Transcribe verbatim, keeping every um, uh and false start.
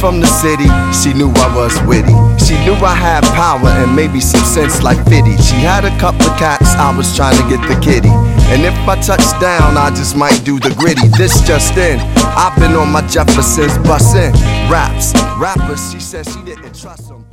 from the city, she knew I was witty. She knew I had power and maybe some sense like fifty. She had a couple of cats, I was trying to get the kitty. And if I touch down, I just might do the gritty. This just in, I've been on my Jeffersons bussin' raps. Rappers, she said she didn't trust them.